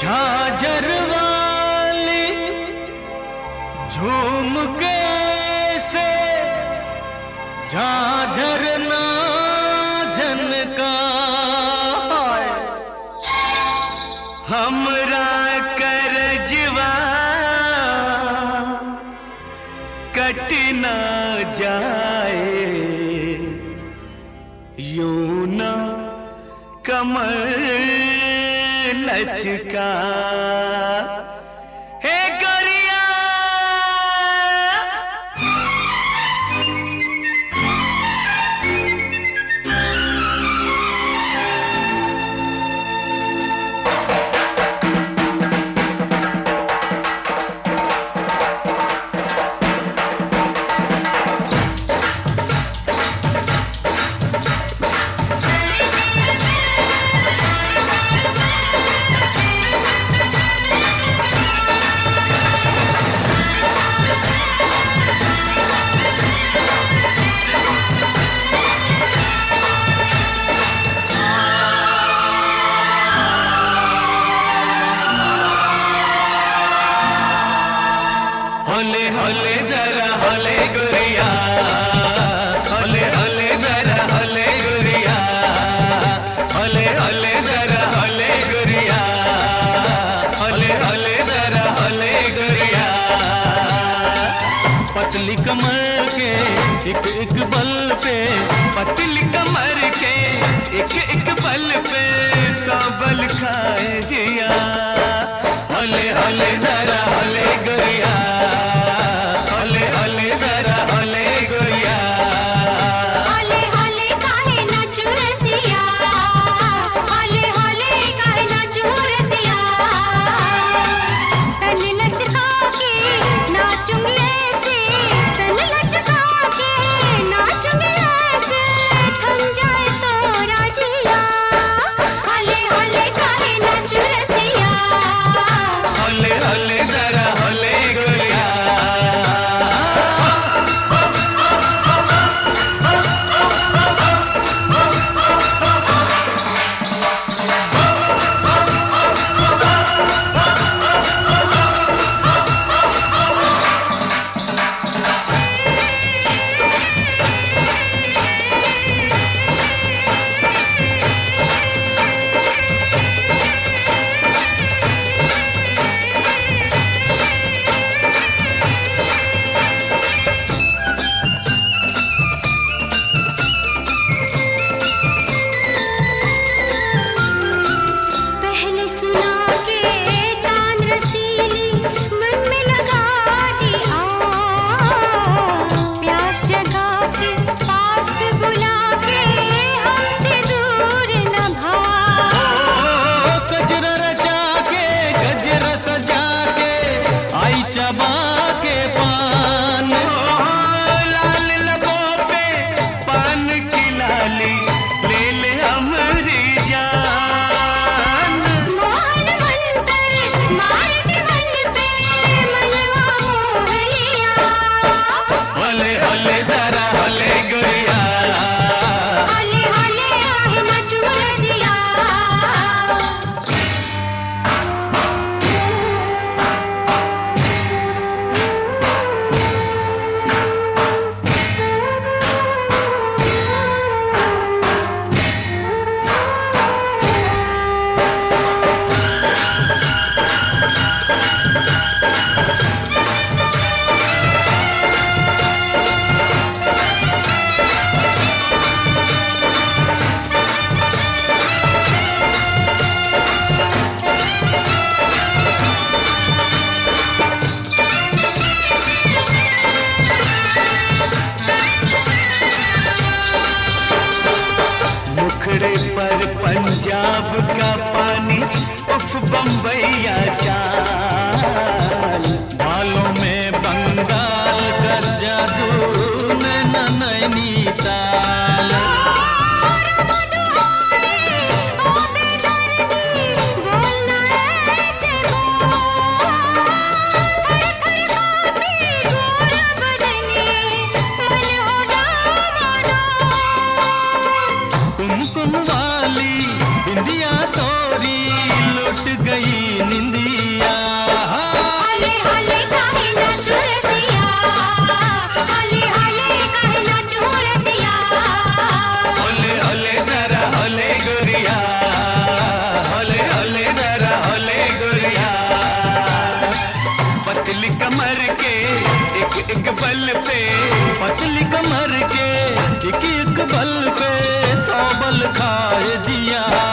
झाझर वाली झूम के से झाझर ना झनका हमरा करजवा कट ना जाए यूं ना कमर लचका हे गरिया होले होले जरा होले गुरिया होले होले जरा होले गुरिया होले होले जरा होले गुरिया होले होले जरा होले गुरिया पतली कमर के एक एक बल पे पतली कमर के एक एक बल पे सौ बल खाए जिया होले होले जरा होले गुरिया पर पंजाब का पानी उफ बम्बैया चाल बालों में बंगाल का जादू नैनीताल कुमकुम वाली बिंदिया तोरी लुट गई बल खाए जिया।